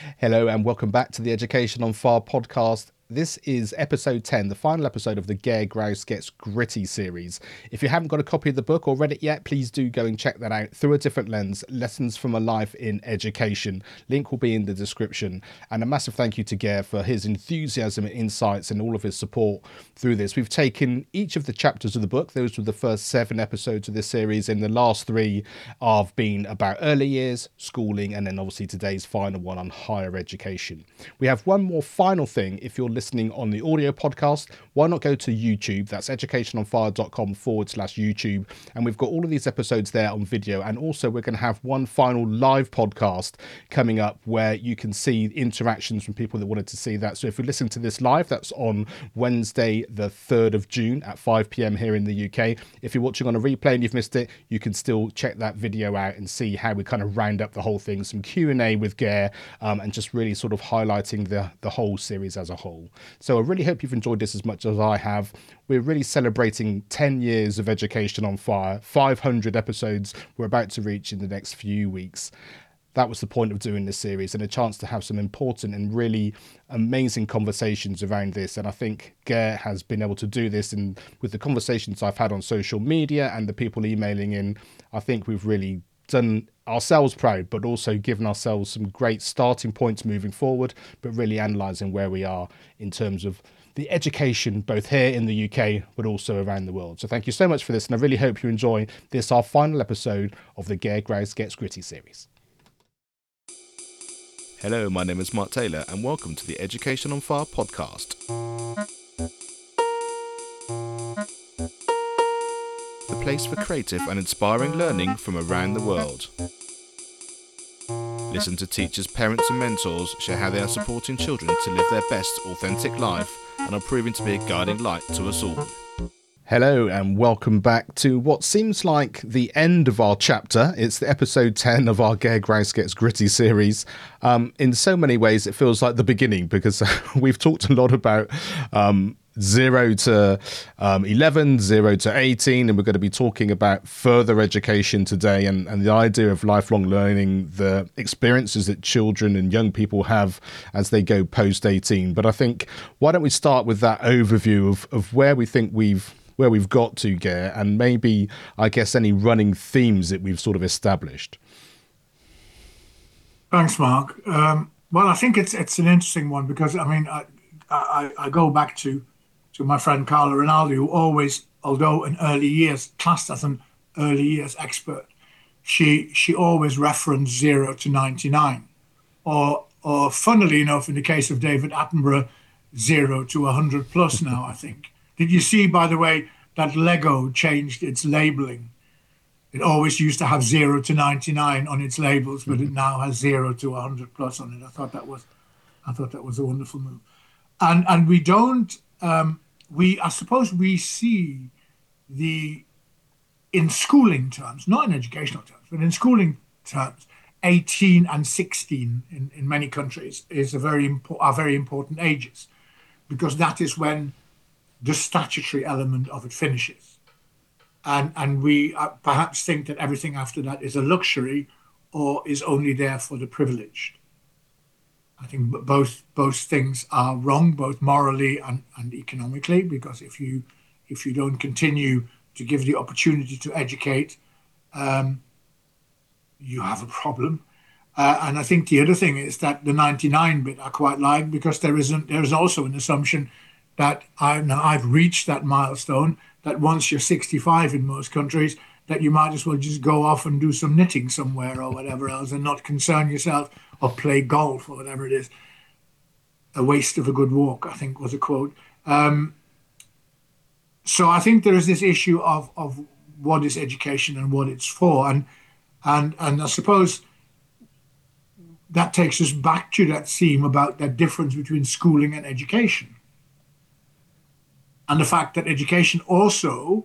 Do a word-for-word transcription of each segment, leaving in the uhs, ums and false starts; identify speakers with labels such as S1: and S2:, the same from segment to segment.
S1: Hello and welcome back to the Education on Fire podcast. This is episode ten, the final episode of the Gare Grouse Gets Gritty series. If you haven't got a copy of the book or read it yet, please do go and check that out through a different lens. Lessons from a Life in Education. Link will be in the description. And a massive thank you to Gare for his enthusiasm and insights and all of his support through this. We've taken each of the chapters of the book. Those were the first seven episodes of this series, and the last three have been about early years, schooling, and then obviously today's final one on higher education. We have one more final thing. If you're listening on the audio podcast, why not go to YouTube? That's educationonfire.com forward slash YouTube. And we've got all of these episodes there on video. And also we're going to have one final live podcast coming up where you can see interactions from people that wanted to see that. So if you're listening to this live, that's on Wednesday, the third of June at five p.m. here in the U K. If you're watching on a replay and you've missed it, you can still check that video out and see how we kind of round up the whole thing. Some Q and A with Gare um, and just really sort of highlighting the, the whole series as a whole. So I really hope you've enjoyed this as much as I have. We're really celebrating ten years of Education on Fire, five hundred episodes we're about to reach in the next few weeks. That was the point of doing this series, and a chance to have some important and really amazing conversations around this. And I think Gare has been able to do this, and with the conversations I've had on social media and the people emailing in, I think we've really done ourselves proud, but also given ourselves some great starting points moving forward, but really analysing where we are in terms of the education, both here in the U K, but also around the world. So thank you so much for this, and I really hope you enjoy this, our final episode of the Gare Grouse Gets Gritty series.
S2: Hello, my name is Mark Taylor, and welcome to the Education on Fire podcast. The place for creative and inspiring learning from around the world. Listen to teachers, parents and mentors share how they are supporting children to live their best authentic life and are proving to be a guiding light to us all.
S1: Hello and welcome back to what seems like the end of our chapter. It's the episode ten of our Gare Grouse Gets Gritty series. Um, in so many ways, it feels like the beginning because we've talked a lot about um, zero to um, eleven, zero to eighteen, and we're going to be talking about further education today and, and the idea of lifelong learning, the experiences that children and young people have as they go post eighteen. But I think, why don't we start with that overview of, of where we think we've where we've got to, Gare, and maybe, I guess, any running themes that we've sort of established.
S3: Thanks, Mark. Um, well, I think it's it's an interesting one because, I mean, I, I, I go back to, to my friend Carla Rinaldi, who always, although in early years, classed as an early years expert, she she always referenced zero to ninety-nine. Or, or funnily enough, in the case of David Attenborough, zero to one hundred plus now, I think. Did you see, by the way, that Lego changed its labeling? It always used to have zero to ninety-nine on its labels, but it now has zero to one hundred plus on it. I thought that was, I thought that was a wonderful move. And and we don't, um, we I suppose we see the, in schooling terms, not in educational terms, but in schooling terms, eighteen and sixteen in, in many countries is a very impo- are very important ages, because that is when the statutory element of it finishes. And and we uh, perhaps think that everything after that is a luxury or is only there for the privileged. I think both both things are wrong, both morally and, and economically, because if you if you don't continue to give the opportunity to educate, um, you have a problem. Uh, and I think the other thing is that the ninety-nine bit I quite like, because there isn't there is also an assumption that I, now I've reached that milestone, that once you're sixty-five in most countries, that you might as well just go off and do some knitting somewhere or whatever else and not concern yourself, or play golf or whatever it is. A waste of a good walk, I think was a quote. Um, so I think there is this issue of, of what is education and what it's for. And, and, and I suppose that takes us back to that theme about that difference between schooling and education. And the fact that education also,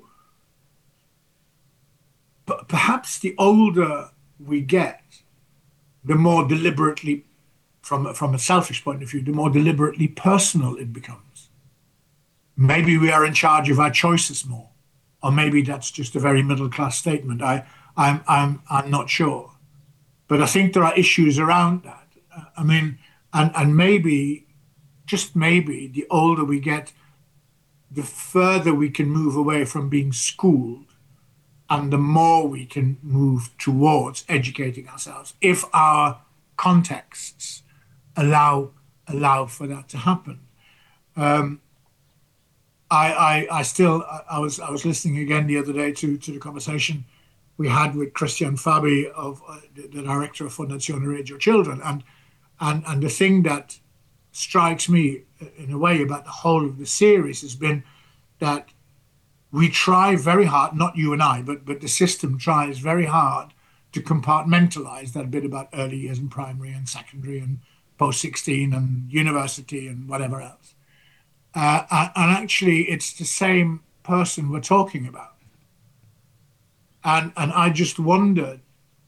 S3: p- perhaps the older we get, the more deliberately, from, from a selfish point of view, the more deliberately personal it becomes. Maybe we are in charge of our choices more, or maybe that's just a very middle-class statement. I, I'm, I'm, I'm not sure. But I think there are issues around that. I mean, And and maybe, just maybe, the older we get, the further we can move away from being schooled and the more we can move towards educating ourselves if our contexts allow allow for that to happen. Um, I, I I still I was I was listening again the other day to to the conversation we had with Christian Fabi of uh, the, the director of Fondazione Radio Children, and and and the thing that strikes me in a way about the whole of the series has been that we try very hard, not you and I, but but the system tries very hard to compartmentalize that bit about early years and primary and secondary and post sixteen and university and whatever else. Uh, and actually, it's the same person we're talking about. And and I just wondered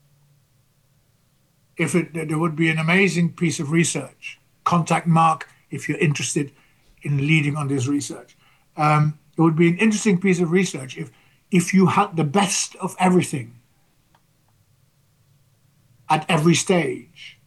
S3: if it, there would be an amazing piece of research. Contact Mark if you're interested in leading on this research. Um, it would be an interesting piece of research if if you had the best of everything at every stage.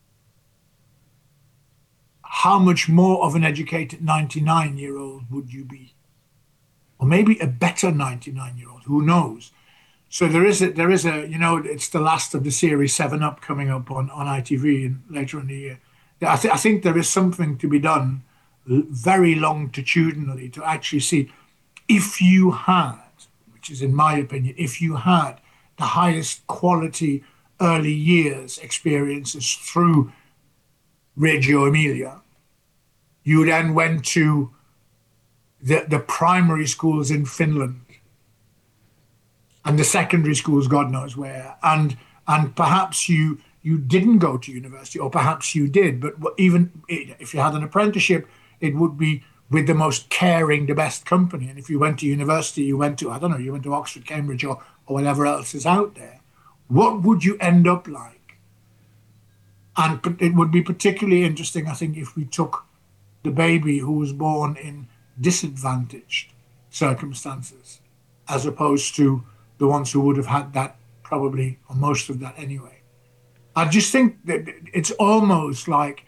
S3: How much more of an educated ninety-nine-year-old would you be? Or maybe a better ninety-nine-year-old, who knows? So there is a, there is a, you know, it's the last of the series seven Up coming up on, on I T V and later in the year. I, th- I think there is something to be done very longitudinally to actually see if you had, which is in my opinion, if you had the highest quality early years experiences through Reggio Emilia, you then went to the, the primary schools in Finland and the secondary schools, God knows where, and and perhaps you you didn't go to university, or perhaps you did, but even if you had an apprenticeship, it would be with the most caring, the best company. And if you went to university, you went to, I don't know, you went to Oxford, Cambridge, or, or whatever else is out there. What would you end up like? And it would be particularly interesting, I think, if we took the baby who was born in disadvantaged circumstances, as opposed to the ones who would have had that probably, or most of that anyway. I just think that it's almost like,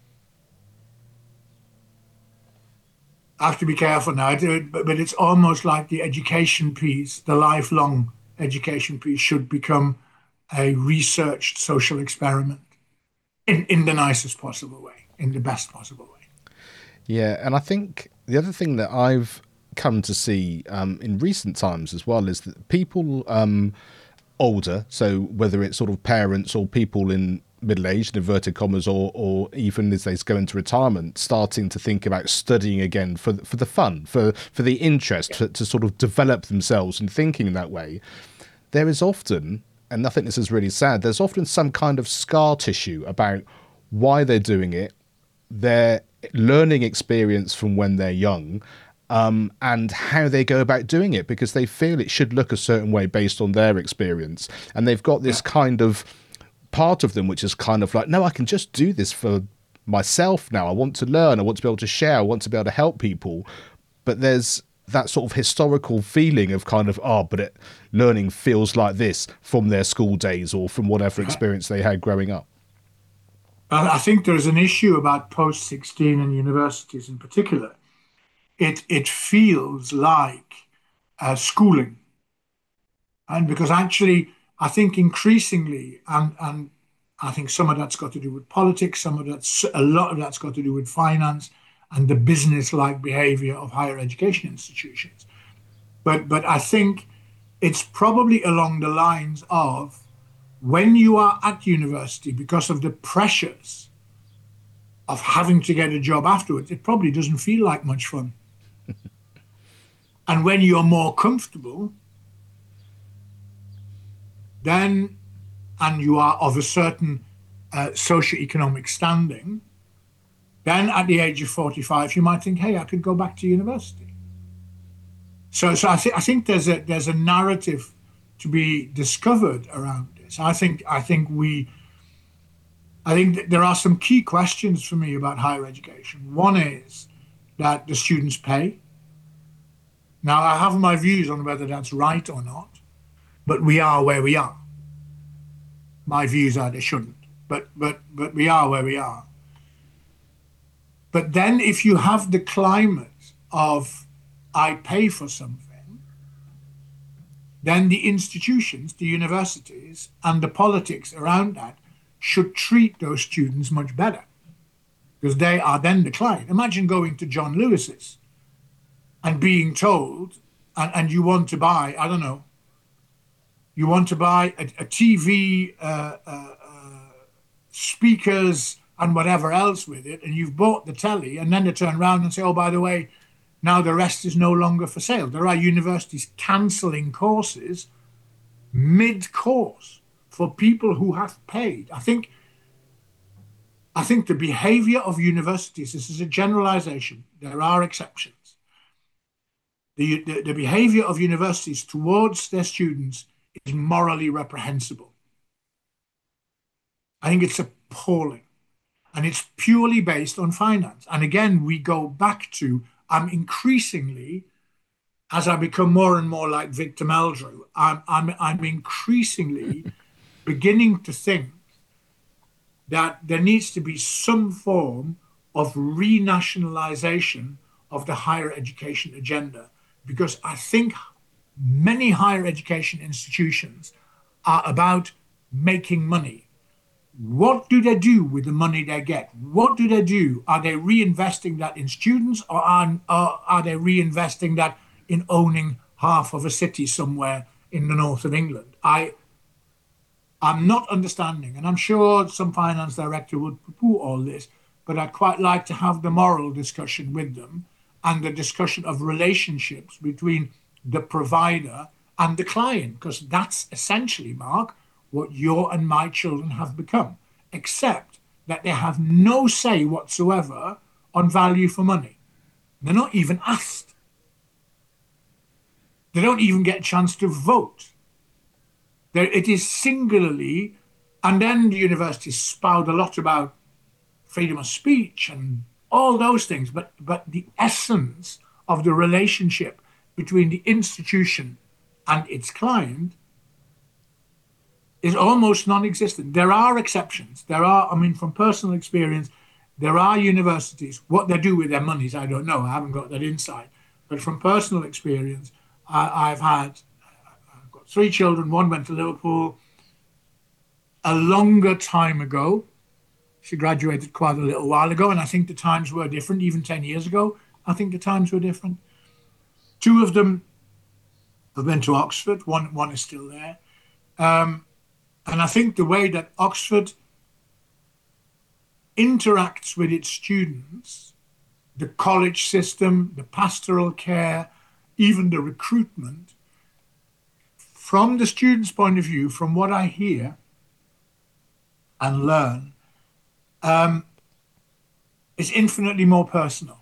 S3: I have to be careful now, but it's almost like the education piece, the lifelong education piece, should become a researched social experiment in, in the nicest possible way, in the best possible way.
S1: Yeah, and I think the other thing that I've come to see um, in recent times as well is that people um, older, so whether it's sort of parents or people in middle age, in inverted commas, or or even as they go into retirement, starting to think about studying again for for the fun, for for the interest, for, to sort of develop themselves and thinking in that way. There is often, and I think this is really sad, there's often some kind of scar tissue about why they're doing it, their learning experience from when they're young, um, and how they go about doing it, because they feel it should look a certain way based on their experience. And they've got this kind of part of them which is kind of like, no, I can just do this for myself now. I want to learn. I want to be able to share. I want to be able to help people. But there's that sort of historical feeling of kind of, oh, but it, learning feels like this from their school days or from whatever experience they had growing up.
S3: I think there's an issue about post sixteen and universities in particular. It it feels like uh, schooling. And because actually, I think increasingly, and, and I think some of that's got to do with politics, some of that's, a lot of that's got to do with finance and the business-like behavior of higher education institutions. But but I think it's probably along the lines of, when you are at university, because of the pressures of having to get a job afterwards, it probably doesn't feel like much fun. And when you're more comfortable, then, and you are of a certain uh, socioeconomic standing, then at the age of forty-five, you might think, hey, I could go back to university. So, so I, th- I think there's a there's a narrative to be discovered around this. I think I think we, I think that there are some key questions for me about higher education. One is that the students pay. Now, I have my views on whether that's right or not, but we are where we are. My views are they shouldn't, but but but we are where we are. But then if you have the climate of I pay for something, then the institutions, the universities, and the politics around that should treat those students much better, because they are then the client. Imagine going to John Lewis's and being told, and, and you want to buy, I don't know, you want to buy a, a T V, uh, uh, uh, speakers, and whatever else with it, and you've bought the telly, and then they turn around and say, oh, by the way, now the rest is no longer for sale. There are universities cancelling courses mid-course for people who have paid. I think, I think the behavior of universities, this is a generalization, there are exceptions. The, the, the behavior of universities towards their students is morally reprehensible. I think it's appalling. And it's purely based on finance. And again, we go back to, I'm increasingly, as I become more and more like Victor Meldrew, I'm, I'm, I'm increasingly beginning to think that there needs to be some form of renationalization of the higher education agenda. Because I think many higher education institutions are about making money. What do they do with the money they get? What do they do? Are they reinvesting that in students, or are, or are they reinvesting that in owning half of a city somewhere in the north of England? I, I'm not understanding, and I'm sure some finance director would poo-poo all this, but I'd quite like to have the moral discussion with them and the discussion of relationships between the provider and the client, because that's essentially, Mark, what your and my children have become, except that they have no say whatsoever on value for money. They're not even asked. They don't even get a chance to vote. There, it is singularly, and then the universities spout a lot about freedom of speech and all those things, but, but the essence of the relationship between the institution and its client is almost non-existent. There are exceptions. There are, I mean, from personal experience, there are universities, what they do with their monies, I don't know. I haven't got that insight. But from personal experience, I, I've had, I've got three children. One went to Liverpool a longer time ago. She graduated quite a little while ago, and I think the times were different, even ten years ago. I think the times were different. Two of them have been to Oxford. One, one is still there. Um, And I think the way that Oxford interacts with its students, the college system, the pastoral care, even the recruitment, from the student's point of view, from what I hear and learn, um, is infinitely more personal.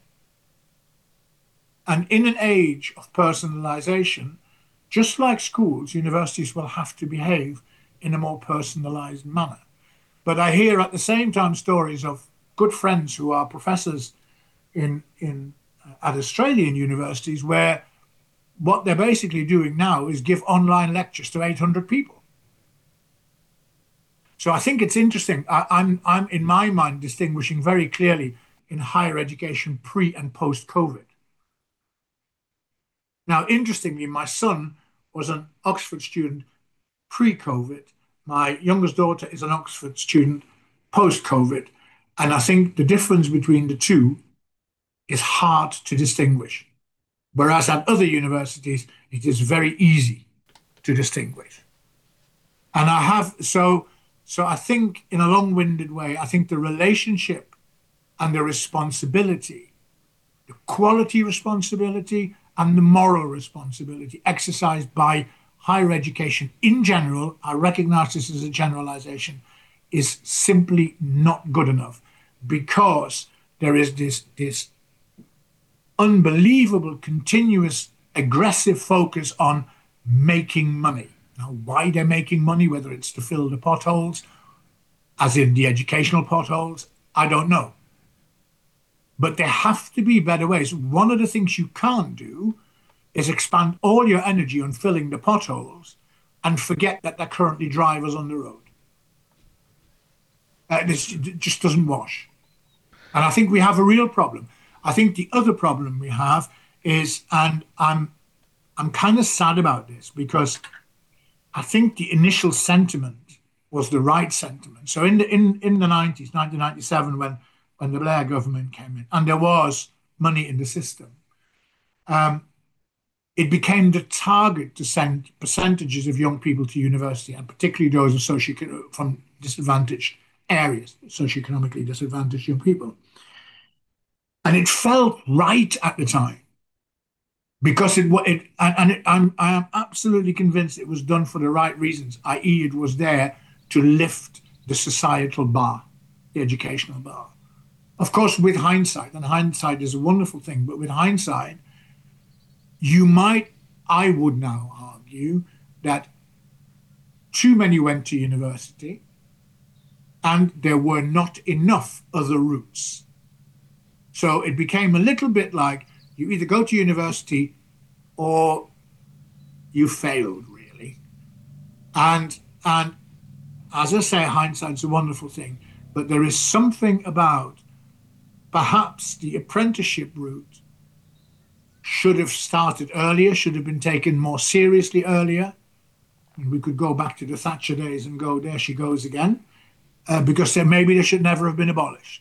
S3: And in an age of personalization, just like schools, universities will have to behave in a more personalized manner. But I hear at the same time stories of good friends who are professors in, in uh, at Australian universities, where what they're basically doing now is give online lectures to eight hundred people. So I think it's interesting. I, I'm, I'm in my mind distinguishing very clearly in higher education pre and post COVID. Now, interestingly, my son was an Oxford student pre-COVID. My youngest daughter is an Oxford student post-COVID. And I think the difference between the two is hard to distinguish. Whereas at other universities, it is very easy to distinguish. And I have, so, so I think in a long-winded way, I think the relationship and the responsibility, the quality responsibility and the moral responsibility exercised by higher education in general, I recognize this as a generalization, is simply not good enough, because there is this, this unbelievable, continuous, aggressive focus on making money. Now, why they're making money, whether it's to fill the potholes, as in the educational potholes, I don't know. But there have to be better ways. One of the things you can't do is expand all your energy on filling the potholes and forget that there are currently drivers on the road. Uh, this just doesn't wash. And I think we have a real problem. I think the other problem we have is, and I'm I'm kind of sad about this because I think the initial sentiment was the right sentiment. So in the in, in the nineties, nineteen ninety-seven, when when the Blair government came in, and there was money in the system, um, it became the target to send percentages of young people to university, and particularly those socio- from disadvantaged areas, socioeconomically disadvantaged young people. And it felt right at the time because it, it and it, I'm, I am absolutely convinced it was done for the right reasons, that is it was there to lift the societal bar, the educational bar. Of course, with hindsight, and hindsight is a wonderful thing, but with hindsight, you might, I would now argue, that too many went to university and there were not enough other routes. So it became a little bit like you either go to university or you failed, really. And and as I say, hindsight's a wonderful thing, but there is something about perhaps the apprenticeship route should have started earlier, should have been taken more seriously earlier. And we could go back to the Thatcher days and go, there she goes again, uh, because then maybe they should never have been abolished.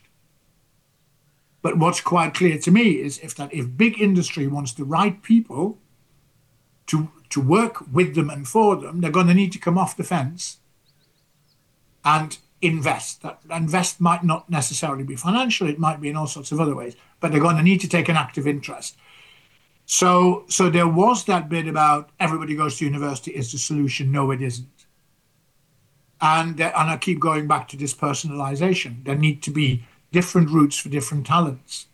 S3: But what's quite clear to me is if that if big industry wants the right people to to work with them and for them, they're going to need to come off the fence and invest. That invest might not necessarily be financial, it might be in all sorts of other ways, but they're going to need to take an active interest. So so there was that bit about everybody goes to university is the solution. No, it isn't. And, uh, and I keep going back to this personalization. There need to be different routes for different talents.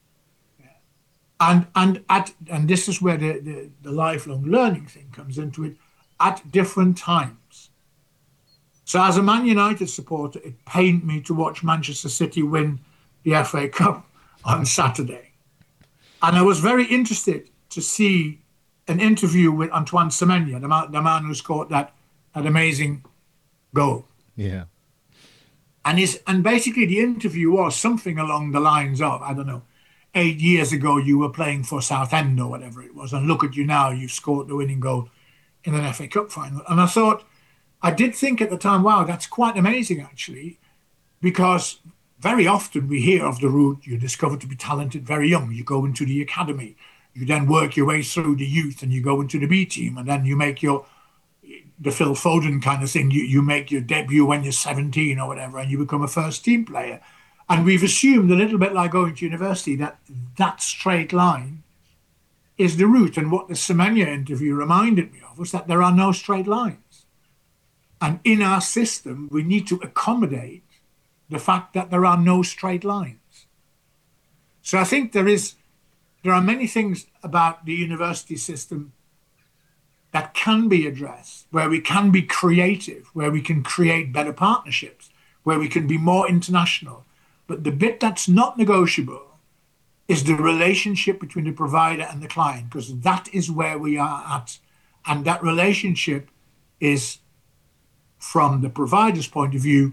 S3: And and at and this is where the, the, the lifelong learning thing comes into it, at different times. So as a Man United supporter, it pained me to watch Manchester City win the F A Cup on Saturday. And I was very interested to see an interview with Antoine Semenyo, the man, the man who scored that, that amazing goal.
S1: Yeah.
S3: And his, and basically the interview was something along the lines of, I don't know, eight years ago you were playing for Southend or whatever it was, and look at you now, you've scored the winning goal in an F A Cup final. And I thought, I did think at the time, wow, that's quite amazing actually, because very often we hear of the route, you discover to be talented very young, you go into the academy, you then work your way through the youth and you go into the B team, and then you make your, the Phil Foden kind of thing, you, you make your debut when you're seventeen or whatever, and you become a first team player. And we've assumed a little bit like going to university that that straight line is the route. And what the Semenyo interview reminded me of was that there are no straight lines. And in our system, we need to accommodate the fact that there are no straight lines. So I think there is, there are many things about the university system that can be addressed, where we can be creative, where we can create better partnerships, where we can be more international. But the bit that's not negotiable is the relationship between the provider and the client, because that is where we are at. And that relationship is, from the provider's point of view,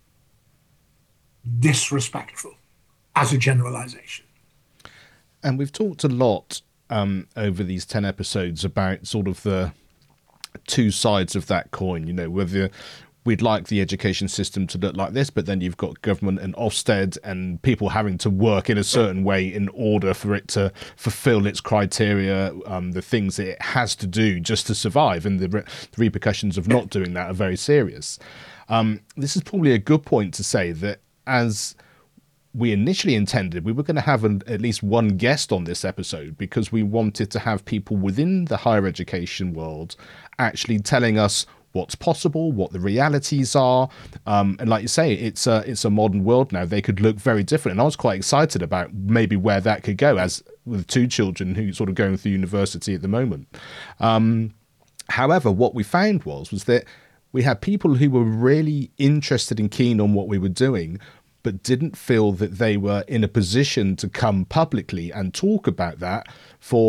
S3: disrespectful as a generalization.
S1: And we've talked a lot um, over these ten episodes about sort of the two sides of that coin, you know, whether we'd like the education system to look like this, but then you've got government and Ofsted and people having to work in a certain way in order for it to fulfill its criteria, um, the things that it has to do just to survive, and the, re- the repercussions of not doing that are very serious. Um, this is probably a good point to say that as we initially intended, we were going to have an, at least one guest on this episode, because we wanted to have people within the higher education world actually telling us what's possible, what the realities are, um, and like you say, it's a it's a modern world now. They could look very different, and I was quite excited about maybe where that could go, as with two children who sort of going through university at the moment. Um, however, what we found was was that we had people who were really interested and keen on what we were doing, but didn't feel that they were in a position to come publicly and talk about that for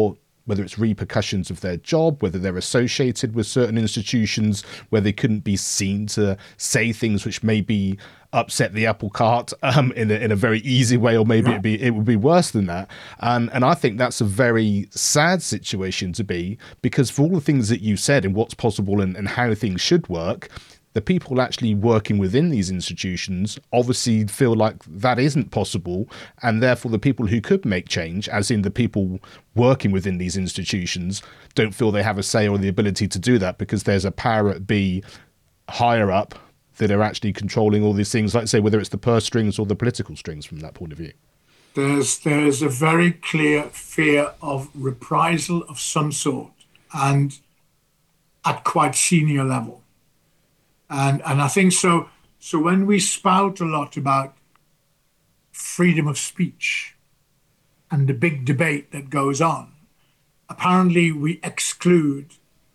S1: whether it's repercussions of their job, whether they're associated with certain institutions where they couldn't be seen to say things which maybe upset the apple cart um, in, a, in a very easy way, or maybe it'd be, it would be worse than that. And, and I think that's a very sad situation to be, because for all the things that you said and what's possible and, and how things should work, the people actually working within these institutions obviously feel like that isn't possible, and therefore the people who could make change, as in the people working within these institutions, don't feel they have a say or the ability to do that, because there's a power at B higher up that are actually controlling all these things, like say whether it's the purse strings or the political strings from that point of view.
S3: There's there's a very clear fear of reprisal of some sort, and at quite senior level. And and I think so. So when we spout a lot about freedom of speech and the big debate that goes on, apparently we exclude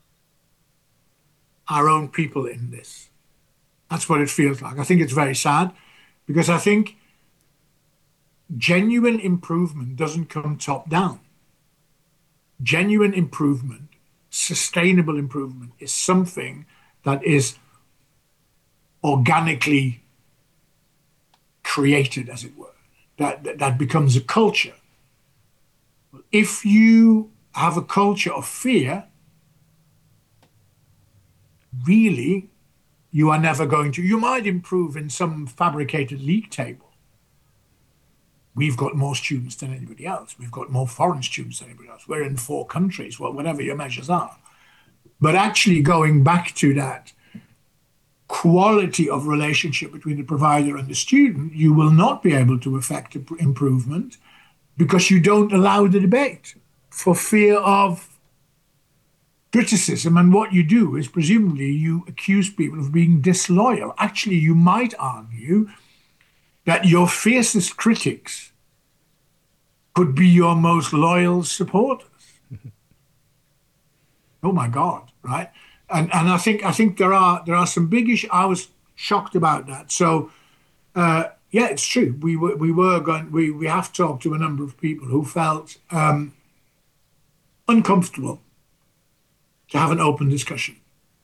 S3: our own people in this. That's what it feels like. I think it's very sad, because I think genuine improvement doesn't come top down. Genuine improvement, sustainable improvement, is something that is organically created, as it were, that, that that becomes a culture. If you have a culture of fear, really, you are never going to, you might improve in some fabricated league table. We've got more students than anybody else. We've got more foreign students than anybody else. We're in four countries, well, whatever your measures are. But actually going back to that quality of relationship between the provider and the student, you will not be able to effect improvement, because you don't allow the debate for fear of criticism. And what you do is presumably you accuse people of being disloyal. Actually, you might argue that your fiercest critics could be your most loyal supporters. Oh my God, right? And and I think I think there are there are some big issues. I was shocked about that. So uh, yeah, it's true. We were we were going. We we have talked to a number of people who felt um, uncomfortable to have an open discussion.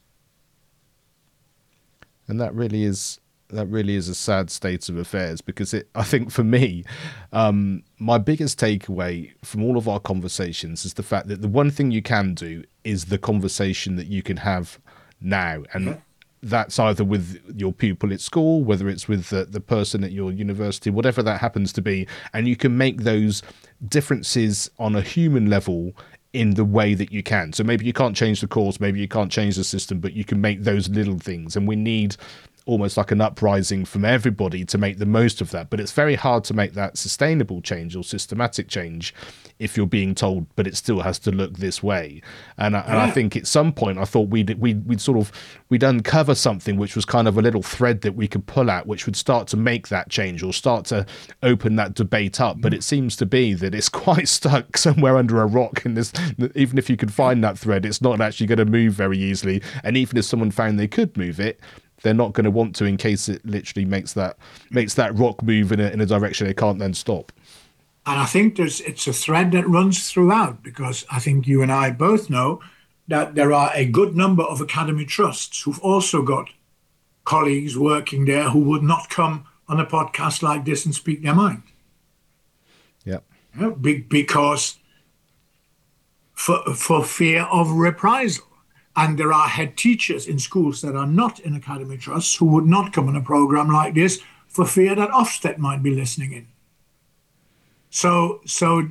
S1: And that really is that really is a sad state of affairs, because it, I think for me, um, my biggest takeaway from all of our conversations is the fact that the one thing you can do is the conversation that you can have now. And yeah. That's either with your pupil at school, whether it's with the, the person at your university, whatever that happens to be. And you can make those differences on a human level in the way that you can. So maybe you can't change the course, maybe you can't change the system, but you can make those little things. And we need almost like an uprising from everybody to make the most of that. But it's very hard to make that sustainable change or systematic change if you're being told, but it still has to look this way. And I, and I think at some point I thought we'd, we'd, we'd sort of, we'd uncover something which was kind of a little thread that we could pull at, which would start to make that change or start to open that debate up. But it seems to be that it's quite stuck somewhere under a rock in this. Even if you could find that thread, it's not actually going to move very easily. And even if someone found they could move it, they're not going to want to, in case it literally makes that makes that rock move in a, in a direction they can't then stop.
S3: And I think there's it's a thread that runs throughout, because I think you and I both know that there are a good number of academy trusts who've also got colleagues working there who would not come on a podcast like this and speak their mind.
S1: Yeah.
S3: You know, because for for fear of reprisal. And there are head teachers in schools that are not in academy trusts who would not come on a program like this for fear that Ofsted might be listening in. So, so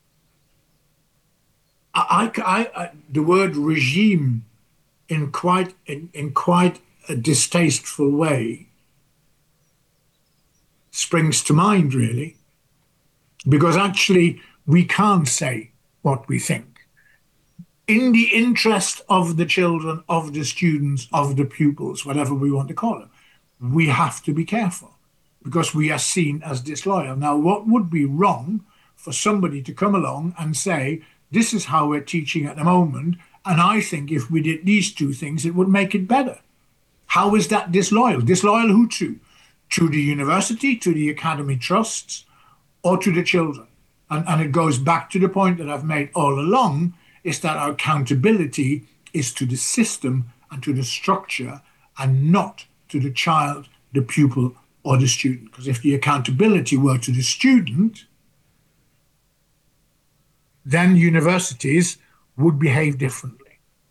S3: I, I, I, the word regime, in quite in, in quite a distasteful way, springs to mind, really, because actually we can't say what we think. In the interest of the children, of the students, of the pupils, whatever we want to call them, we have to be careful, because we are seen as disloyal. Now, what would be wrong for somebody to come along and say, this is how we're teaching at the moment, and I think if we did these two things, it would make it better? How is that disloyal? Disloyal who to? To the university, to the academy trusts, or to the children? And, and it goes back to the point that I've made all along, is that our accountability is to the system and to the structure and not to the child, the pupil, or the student. Because if the accountability were to the student, then universities would behave differently.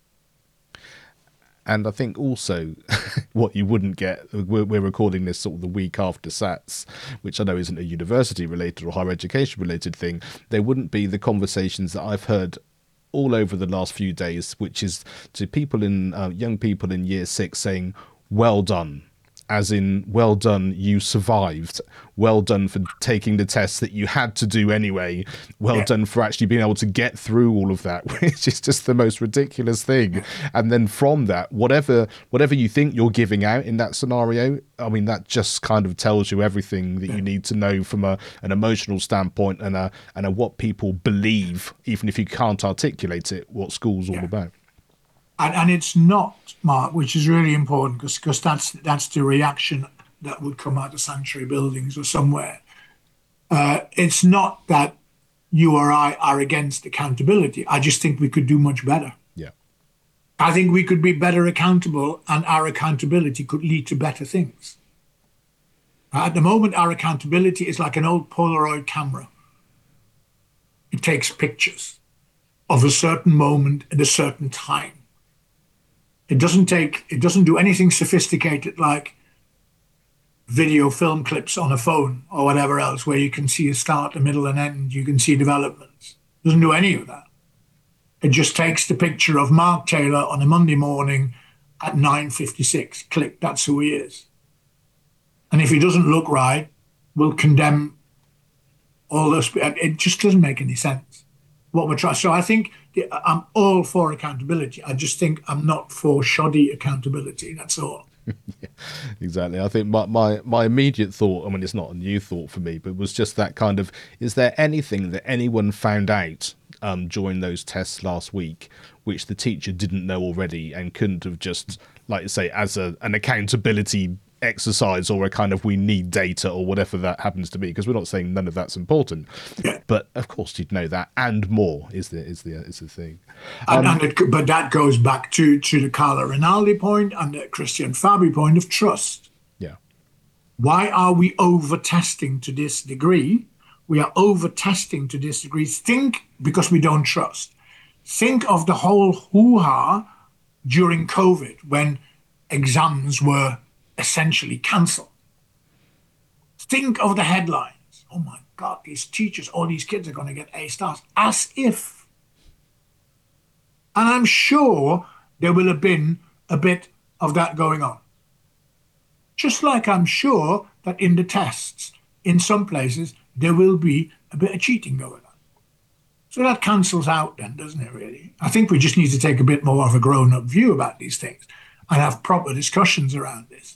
S1: And I think also what you wouldn't get, we're, we're recording this sort of the week after SATS, which I know isn't a university related or higher education related thing. There wouldn't be the conversations that I've heard all over the last few days, which is to people in uh, young people in year six saying, well done. As in, well done, you survived. Well done for taking the tests that you had to do anyway. Well yeah. done for actually being able to get through all of that, which is just the most ridiculous thing. And then from that, whatever whatever you think you're giving out in that scenario, I mean, that just kind of tells you everything that you need to know from a an emotional standpoint and a and a what people believe, even if you can't articulate it, what school's all
S3: yeah.
S1: about.
S3: And, and it's not, Mark, which is really important, because because that's that's the reaction that would come out of sanctuary buildings or somewhere. Uh, it's not that you or I are against accountability. I just think we could do much better.
S1: Yeah.
S3: I think we could be better accountable, and our accountability could lead to better things. At the moment, our accountability is like an old Polaroid camera. It takes pictures of a certain moment at a certain time. It doesn't take, it doesn't do anything sophisticated like video film clips on a phone or whatever else, where you can see a start, a middle, and end. You can see developments. It doesn't do any of that. It just takes the picture of Mark Taylor on a Monday morning at nine fifty-six. Click, that's who he is. And if he doesn't look right, we'll condemn all those. It just doesn't make any sense what we're trying. So I think I'm all for accountability. I just think I'm not for shoddy accountability. That's all.
S1: Yeah, exactly. I think my, my my immediate thought, I mean, it's not a new thought for me, but was just that kind of, is there anything that anyone found out um, during those tests last week which the teacher didn't know already and couldn't have just, like you say, as a an accountability exercise or a kind of we need data or whatever that happens to be, because we're not saying none of that's important,
S3: yeah.
S1: but of course you'd know that and more is the is the is the thing.
S3: Um, and, and it, but that goes back to to the Carlo Rinaldi point and the Christian Fabi point of trust.
S1: Yeah.
S3: Why are we over testing to this degree? We are over testing to this degree. Think, because we don't trust. Think of the whole hoo-ha during COVID when exams were essentially cancelled. Think of the headlines. Oh my God, these teachers, all these kids are going to get A stars, as if. And I'm sure there will have been a bit of that going on. Just like I'm sure that in the tests, in some places, there will be a bit of cheating going on. So that cancels out then, doesn't it, really? I think we just need to take a bit more of a grown-up view about these things and have proper discussions around this.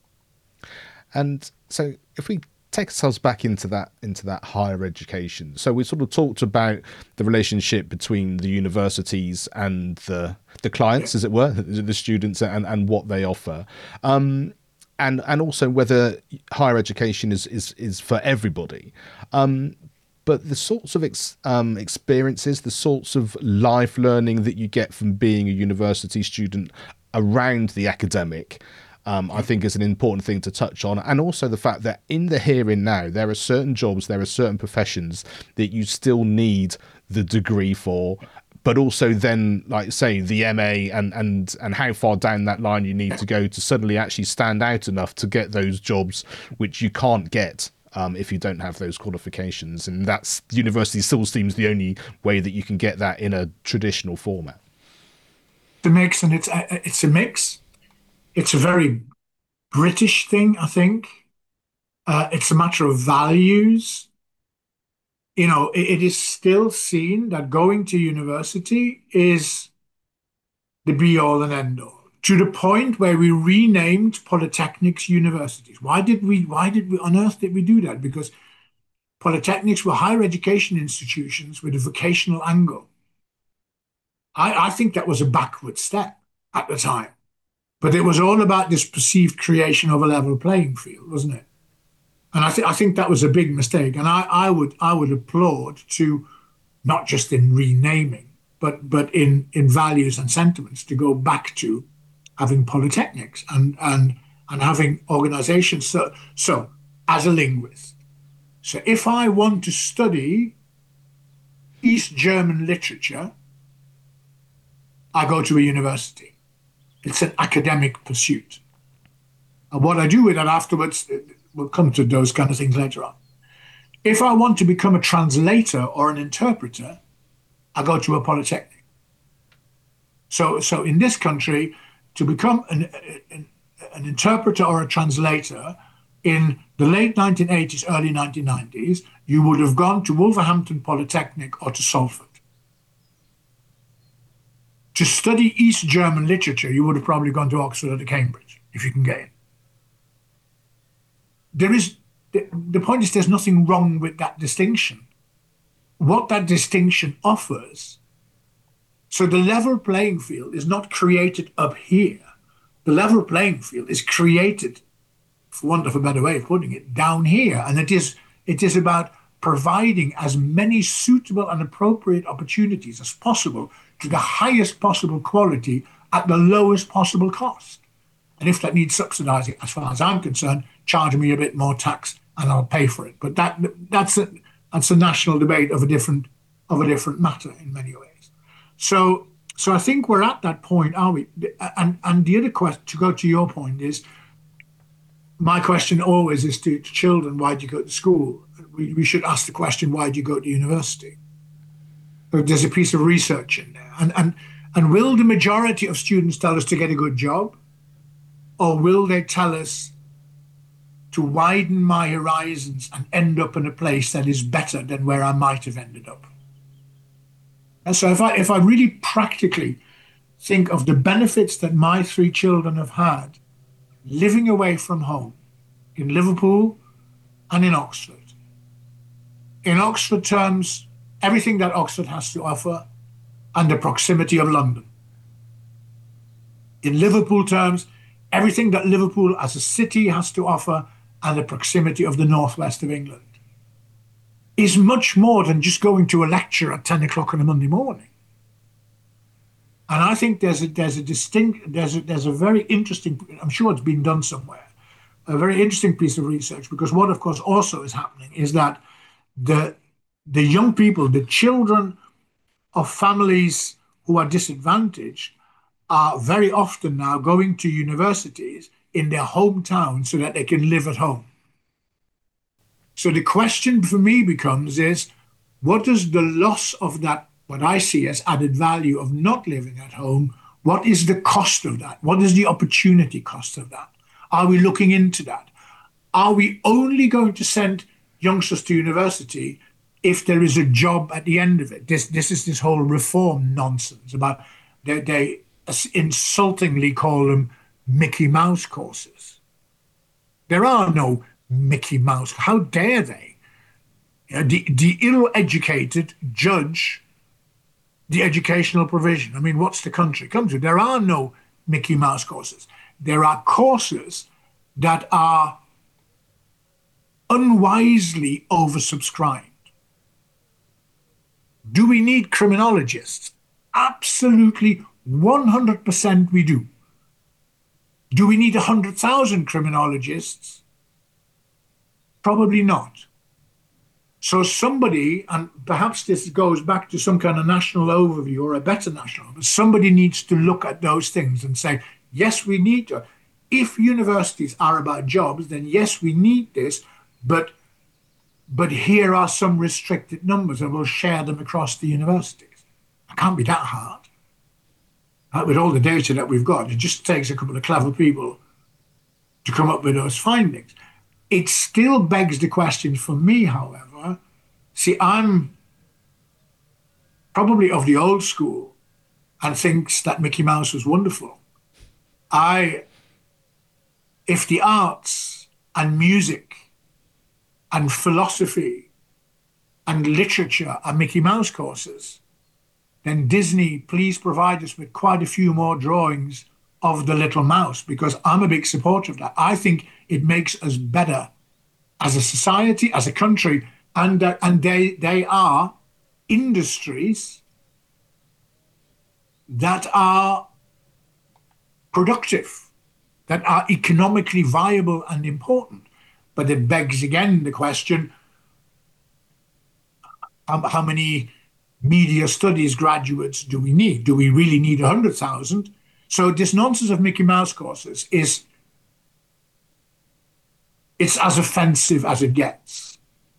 S1: And so if we take ourselves back into that into that higher education, so we sort of talked about the relationship between the universities and the the clients, yeah. as it were, the students and, and what they offer, um, and and also whether higher education is is, is for everybody. Um, but the sorts of ex, um, experiences, the sorts of life learning that you get from being a university student around the academic, Um, I think is an important thing to touch on. And also the fact that in the here and now, there are certain jobs, there are certain professions that you still need the degree for, but also then, like say, the M A and, and, and how far down that line you need to go to suddenly actually stand out enough to get those jobs, which you can't get um, if you don't have those qualifications. And that's, university still seems the only way that you can get that in a traditional format.
S3: The mix, and it's a, it's a mix. It's a very British thing, I think. Uh, it's a matter of values. You know, it, it is still seen that going to university is the be-all and end-all, to the point where we renamed polytechnics universities. Why did we, why did we, on earth did we do that? Because polytechnics were higher education institutions with a vocational angle. I, I think that was a backward step at the time. But it was all about this perceived creation of a level playing field, wasn't it? And I think I think that was a big mistake. And I, I would I would applaud to, not just in renaming, but but in in values and sentiments, to go back to having polytechnics and and and having organizations. So so as a linguist, so if I want to study East German literature, I go to a university. It's an academic pursuit. And what I do with that afterwards, we'll come to those kind of things later on. If I want to become a translator or an interpreter, I go to a polytechnic. So, so in this country, to become an, an, an interpreter or a translator in the late nineteen eighties, early nineteen nineties, you would have gone to Wolverhampton Polytechnic or to Salford. To study East German literature, you would have probably gone to Oxford or to Cambridge, if you can get in. There is, the, the point is, there's nothing wrong with that distinction. What that distinction offers, so the level playing field is not created up here. The level playing field is created, for want of a better way of putting it, down here. And it is, it is about providing as many suitable and appropriate opportunities as possible to the highest possible quality at the lowest possible cost. And if that needs subsidizing, as far as I'm concerned, charge me a bit more tax and I'll pay for it. But that that's a that's a national debate of a different of a different matter in many ways. So so I think we're at that point, are we? And and the other question, to go to your point, is my question always is to, to children: why do you go to school? We we should ask the question: why do you go to university? But there's a piece of research in there, and and and will the majority of students tell us to get a good job, or will they tell us to widen my horizons and end up in a place that is better than where I might have ended up? And so if I if I really practically think of the benefits that my three children have had living away from home in Liverpool and in Oxford. In Oxford terms, everything that Oxford has to offer and the proximity of London. In Liverpool terms, everything that Liverpool as a city has to offer and the proximity of the northwest of England is much more than just going to a lecture at ten o'clock on a Monday morning. And I think there's a there's a distinct there's a there's a very interesting, I'm sure it's been done somewhere, a very interesting piece of research, because what of course also is happening is that the the young people, the children of families who are disadvantaged are very often now going to universities in their hometown so that they can live at home. So the question for me becomes is, what does the loss of that, what I see as added value of not living at home, what is the cost of that? What is the opportunity cost of that? Are we looking into that? Are we only going to send youngsters to university if there is a job at the end of it? This this is this whole reform nonsense about they, they insultingly call them Mickey Mouse courses. There are no Mickey Mouse. How dare they? Uh, the, the ill-educated judge the educational provision. I mean, what's the country come to? There are no Mickey Mouse courses. There are courses that are unwisely oversubscribed. Do we need criminologists? Absolutely, one hundred percent we do. Do we need one hundred thousand criminologists? Probably not. So somebody, and perhaps this goes back to some kind of national overview or a better national, but somebody needs to look at those things and say, yes, we need to. If universities are about jobs, then yes, we need this, but but here are some restricted numbers and we'll share them across the universities. It can't be that hard. Uh, with all the data that we've got, it just takes a couple of clever people to come up with those findings. It still begs the question for me, however. See, I'm probably of the old school and thinks that Mickey Mouse was wonderful. I, if the arts and music and philosophy and literature are Mickey Mouse courses, then Disney, please provide us with quite a few more drawings of the little mouse, because I'm a big supporter of that. I think it makes us better as a society, as a country, and uh, and they they are industries that are productive, that are economically viable and important. But it begs again the question, how, how many media studies graduates do we need? Do we really need one hundred thousand? So this nonsense of Mickey Mouse courses is it's as offensive as it gets.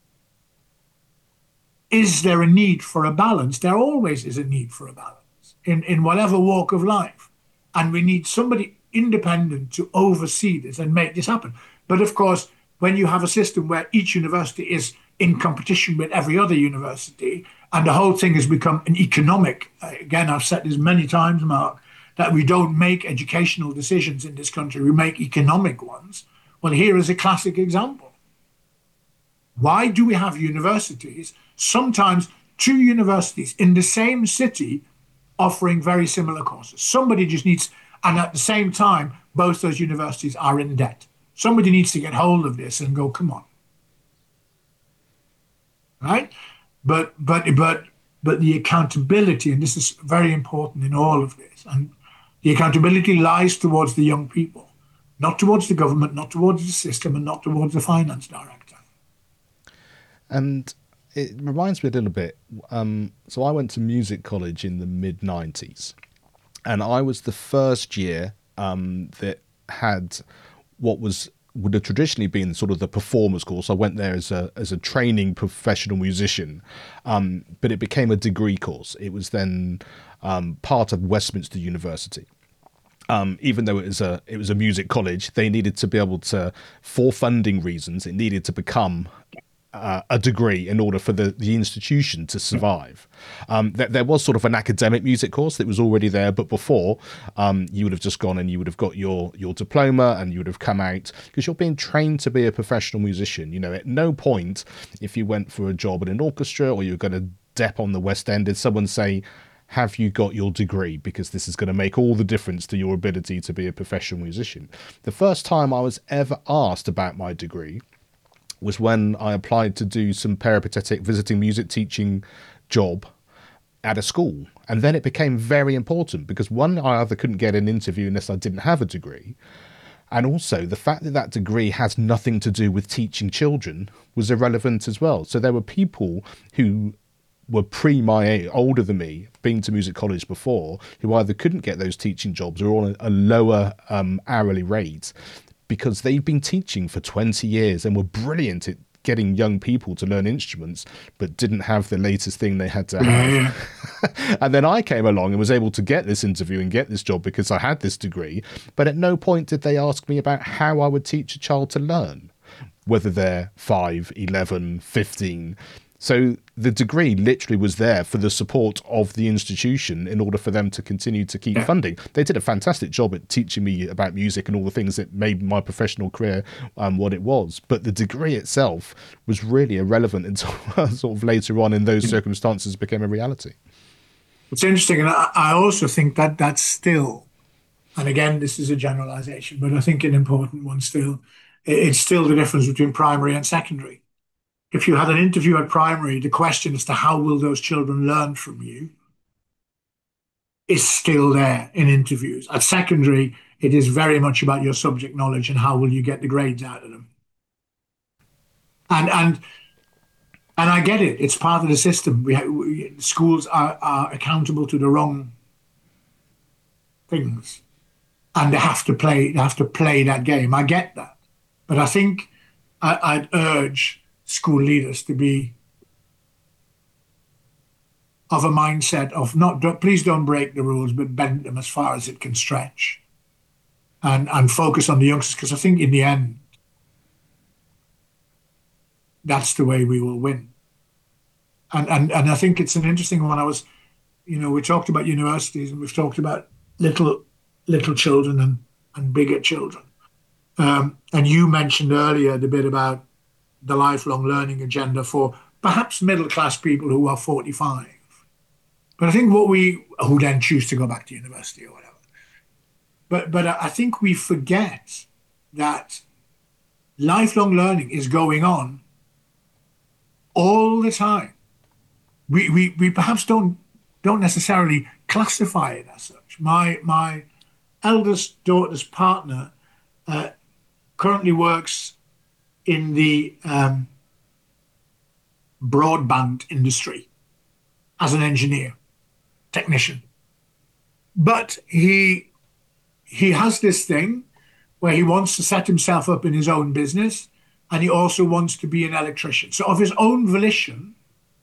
S3: Is there a need for a balance? There always is a need for a balance in, in whatever walk of life. And we need somebody independent to oversee this and make this happen. But of course, when you have a system where each university is in competition with every other university, and the whole thing has become an economic, again, I've said this many times, Mark, that we don't make educational decisions in this country, we make economic ones. Well, here is a classic example. Why do we have universities, sometimes two universities in the same city, offering very similar courses? Somebody just needs, and at the same time, both those universities are in debt. Somebody needs to get hold of this and go, come on. Right? But but but but the accountability, and this is very important in all of this, and the accountability lies towards the young people, not towards the government, not towards the system, and not towards the finance director.
S1: And it reminds me a little bit. Um, so I went to music college in the mid nineties, and I was the first year um, that had what was would have traditionally been sort of the performers course. I went there as a as a training professional musician, um, but it became a degree course. It was then um, part of Westminster University. Um, even though it was a it was a music college, they needed to be able to, for funding reasons, it needed to become Uh, a degree in order for the, the institution to survive. Um, th- there was sort of an academic music course that was already there, but before um, you would have just gone and you would have got your your diploma and you would have come out because you're being trained to be a professional musician. You know, at no point if you went for a job in an orchestra or you're going to dep on the West End did someone say, have you got your degree? Because this is going to make all the difference to your ability to be a professional musician. The first time I was ever asked about my degree was when I applied to do some peripatetic visiting music teaching job at a school. And then it became very important because one, I either couldn't get an interview unless I didn't have a degree. And also the fact that that degree has nothing to do with teaching children was irrelevant as well. So there were people who were pre my age, older than me, been to music college before, who either couldn't get those teaching jobs or on a, a lower um, hourly rate, because they've been teaching for twenty years and were brilliant at getting young people to learn instruments, but didn't have the latest thing they had to have. Yeah. And then I came along and was able to get this interview and get this job because I had this degree. But at no point did they ask me about how I would teach a child to learn, whether they're five, eleven, fifteen. So the degree literally was there for the support of the institution in order for them to continue to keep funding. They did a fantastic job at teaching me about music and all the things that made my professional career um, what it was. But the degree itself was really irrelevant until sort of later on in those circumstances became a reality.
S3: It's interesting. And I, I also think that that's still, and again, this is a generalization, but I think an important one still, it's still the difference between primary and secondary. If you had an interview at primary, the question as to how will those children learn from you is still there in interviews. At secondary, it is very much about your subject knowledge and how will you get the grades out of them. And and and I get it. It's part of the system. We, we schools are, are accountable to the wrong things, and they have to play. They have to play that game. I get that, but I think I, I'd urge school leaders to be of a mindset of not, don't, please don't break the rules, but bend them as far as it can stretch, and and focus on the youngsters, because I think in the end, that's the way we will win. And and and I think it's an interesting one. I was, you know, we talked about universities and we've talked about little little children and and bigger children, um, and you mentioned earlier the bit about the lifelong learning agenda for perhaps middle-class people who are forty-five. But I think what we, who then choose to go back to university or whatever. But but I think we forget that lifelong learning is going on all the time. We, we, we perhaps don't don't necessarily classify it as such. My my eldest daughter's partner uh, currently works in the um, broadband industry as an engineer, technician. But he he has this thing where he wants to set himself up in his own business, and he also wants to be an electrician. So of his own volition,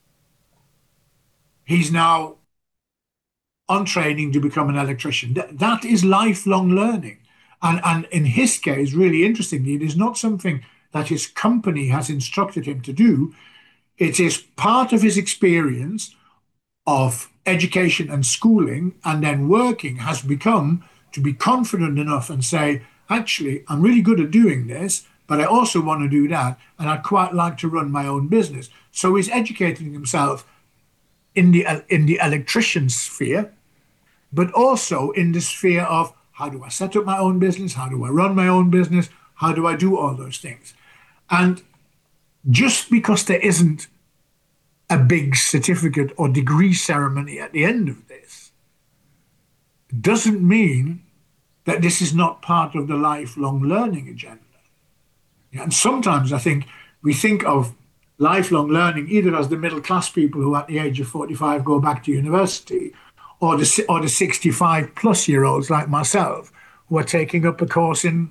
S3: he's now on training to become an electrician. That, that is lifelong learning. And, and in his case, really interestingly, it is not something that his company has instructed him to do. It is part of his experience of education and schooling, and then working has become to be confident enough and say, actually, I'm really good at doing this, but I also want to do that, and I'd quite like to run my own business. So he's educating himself in the in the electrician sphere, but also in the sphere of how do I set up my own business? How do I run my own business? How do I do all those things? And just because there isn't a big certificate or degree ceremony at the end of this doesn't mean that this is not part of the lifelong learning agenda. And sometimes I think we think of lifelong learning either as the middle class people who at the age of forty-five go back to university, or the or the sixty-five plus year olds like myself who are taking up a course in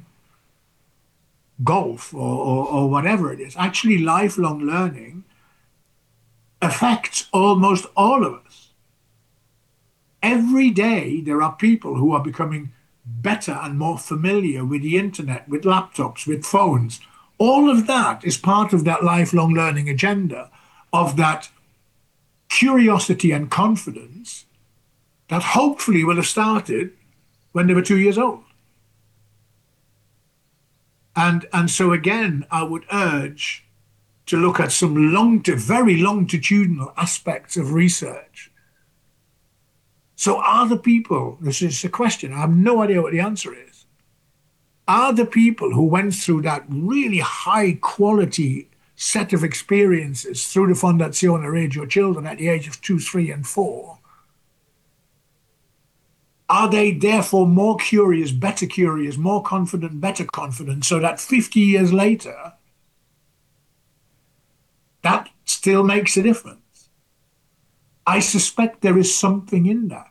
S3: golf or, or, or whatever it is. Actually, lifelong learning affects almost all of us. Every day there are people who are becoming better and more familiar with the internet, with laptops, with phones. All of that is part of that lifelong learning agenda, of that curiosity and confidence that hopefully will have started when they were two years old. And, and so again, I would urge to look at some long to very longitudinal aspects of research. So are the people, this is a question, I have no idea what the answer is. Are the people who went through that really high quality set of experiences through the Fondazione Reggio Children at the age of two, three, and four, are they therefore more curious, better curious, more confident, better confident, so that fifty years later, that still makes a difference? I suspect there is something in that.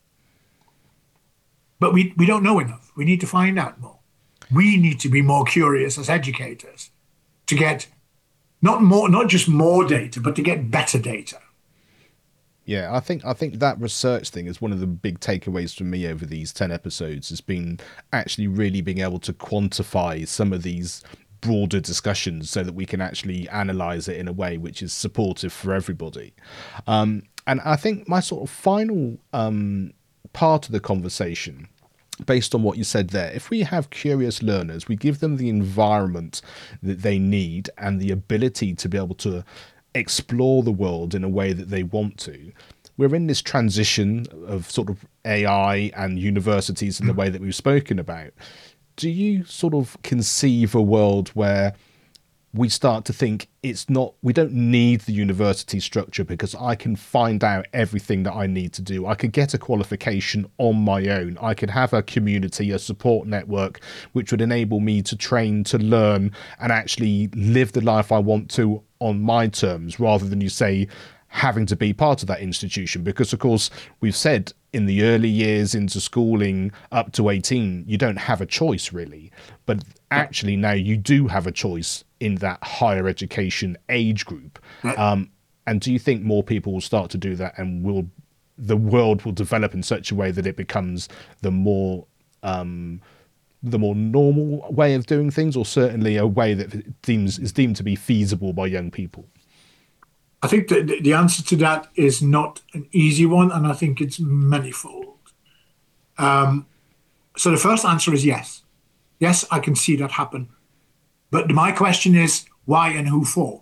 S3: But we, we don't know enough. We need to find out more. We need to be more curious as educators to get not more, not just more data, but to get better data.
S1: Yeah, I think I think that research thing is one of the big takeaways from me over these ten episodes, has been actually really being able to quantify some of these broader discussions so that we can actually analyze it in a way which is supportive for everybody. Um, and I think my sort of final um, part of the conversation, based on what you said there, if we have curious learners, we give them the environment that they need and the ability to be able to explore the world in a way that they want to. We're in this transition of sort of A I and universities in the way that we've spoken about. Do you sort of conceive a world where we start to think it's not, we don't need the university structure because I can find out everything that I need to do. I could get a qualification on my own. I could have a community, a support network, which would enable me to train, to learn, and actually live the life I want to on my terms, rather than, you say, having to be part of that institution. Because of course we've said in the early years into schooling up to eighteen, you don't have a choice really, but actually now you do have a choice in that higher education age group. Um, and do you think more people will start to do that, and will the world will develop in such a way that it becomes the more um, the more normal way of doing things, or certainly a way that deems is deemed to be feasible by young people?
S3: I think that the answer to that is not an easy one, and I think it's manifold. Um, so the first answer is yes. Yes, I can see that happen. But my question is, why and who for?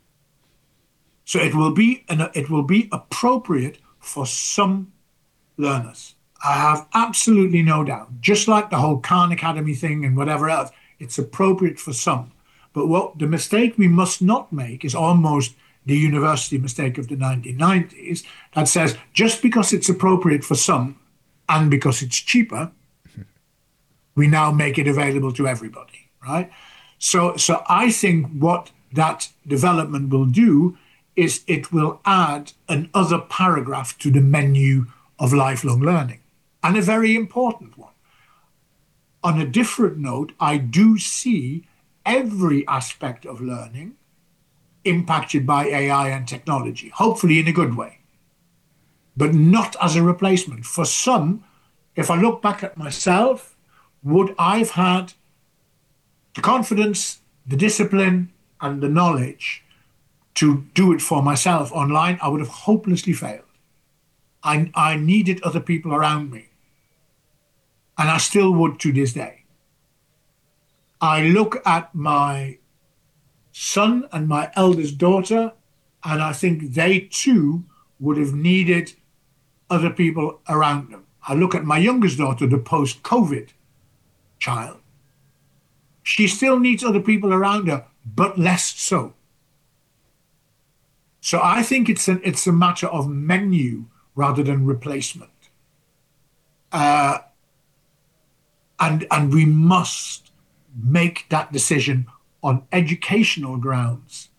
S3: So it will be an, it will be appropriate for some learners. I have absolutely no doubt. Just like the whole Khan Academy thing and whatever else, it's appropriate for some. But what the mistake we must not make is almost the university mistake of the nineteen nineties that says just because it's appropriate for some and because it's cheaper, we now make it available to everybody, right? So, so I think what that development will do is it will add another paragraph to the menu of lifelong learning, and a very important one. On a different note, I do see every aspect of learning impacted by A I and technology, hopefully in a good way, but not as a replacement. For some, if I look back at myself, would I've had the confidence, the discipline, and the knowledge to do it for myself online, I would have hopelessly failed. I, I needed other people around me, and I still would to this day. I look at my son and my eldest daughter, and I think they too would have needed other people around them. I look at my youngest daughter, the post-COVID child. She still needs other people around her, but less so. So I think it's an, it's a matter of menu rather than replacement. Uh, and, and we must make that decision on educational grounds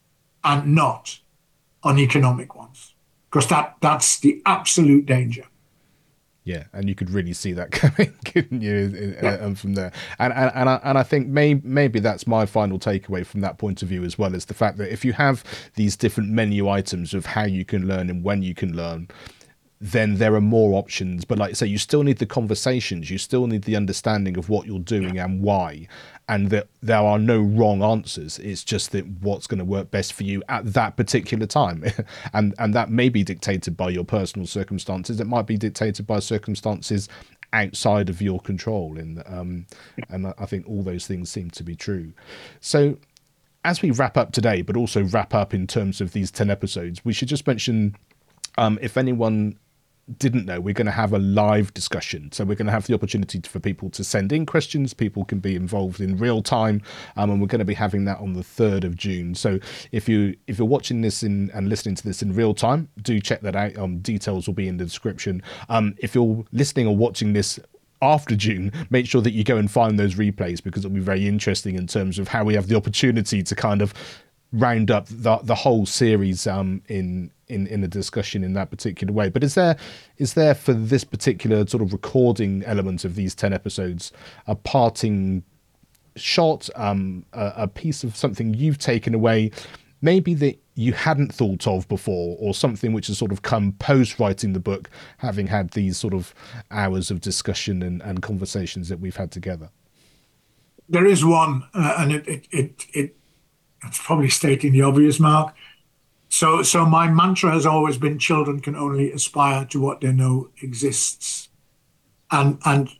S3: and not on economic ones, because that, that's the absolute danger.
S1: Yeah, and you could really see that coming, couldn't you? Yeah. Uh, and from there, and and and I, and I think may, maybe that's my final takeaway from that point of view as well, is the fact that if you have these different menu items of how you can learn and when you can learn, then there are more options. But like I say, you still need the conversations, you still need the understanding of what you're doing yeah. and why, and that there are no wrong answers. It's just that what's going to work best for you at that particular time. and and that may be dictated by your personal circumstances. It might be dictated by circumstances outside of your control. And, um, and I think all those things seem to be true. So as we wrap up today, but also wrap up in terms of these ten episodes, we should just mention, um, if anyone didn't know, we're going to have a live discussion. So we're going to have the opportunity for people to send in questions. People can be involved in real time, um, and we're going to be having that on the third of June. So if you if you're watching this in and listening to this in real time, do check that out. Um, details will be in the description. Um, if you're listening or watching this after June, make sure that you go and find those replays, because it'll be very interesting in terms of how we have the opportunity to kind of round up the the whole series um, in. in in a discussion in that particular way. But is there is there for this particular sort of recording element of these ten episodes a parting shot, um a, a piece of something you've taken away, maybe that you hadn't thought of before, or something which has sort of come post writing the book, having had these sort of hours of discussion and, and conversations that we've had together?
S3: There is one, uh, and it, it it it it's probably stating the obvious, Mark. So, so my mantra has always been: children can only aspire to what they know exists, and and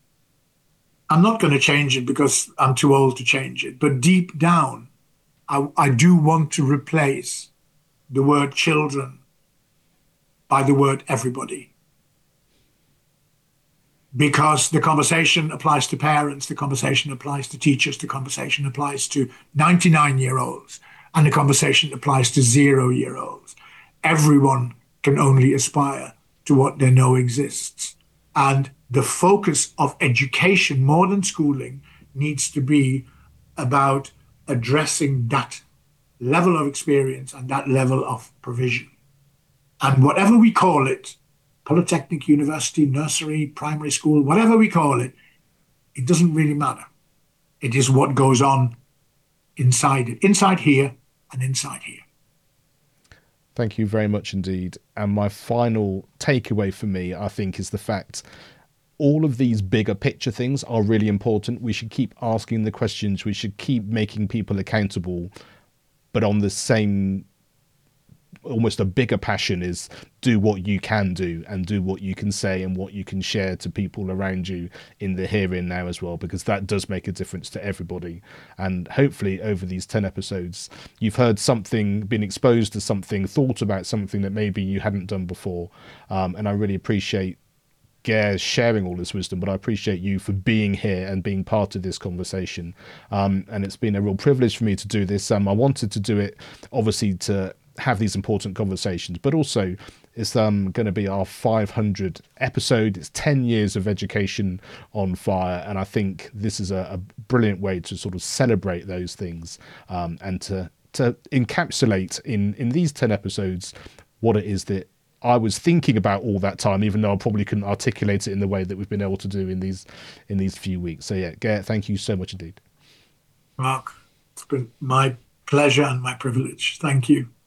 S3: I'm not going to change it because I'm too old to change it. But deep down, I, I do want to replace the word children by the word everybody, because the conversation applies to parents, the conversation applies to teachers, the conversation applies to ninety-nine-year-olds. And the conversation applies to zero-year-olds. Everyone can only aspire to what they know exists. And the focus of education, more than schooling, needs to be about addressing that level of experience and that level of provision. And whatever we call it, polytechnic, university, nursery, primary school, whatever we call it, it doesn't really matter. It is what goes on inside it, inside here and inside here.
S1: Thank you very much indeed. And my final takeaway for me, I think, is the fact all of these bigger picture things are really important. We should keep asking the questions. We should keep making people accountable. But on the same, almost a bigger passion is do what you can do and do what you can say and what you can share to people around you in the here and now as well, because that does make a difference to everybody. And hopefully over these ten episodes, you've heard something, been exposed to something, thought about something that maybe you hadn't done before. Um, and I really appreciate Gare sharing all this wisdom, but I appreciate you for being here and being part of this conversation. Um, and it's been a real privilege for me to do this. Um, I wanted to do it, obviously, to have these important conversations, but also it's um, going to be our five hundredth episode. It's ten years of Education on Fire, and I think this is a, a brilliant way to sort of celebrate those things, um, and to to encapsulate in in these ten episodes what it is that I was thinking about all that time, even though I probably couldn't articulate it in the way that we've been able to do in these in these few weeks. So yeah, Garrett, thank you so much indeed.
S3: Mark, it's been my pleasure and my privilege. Thank you.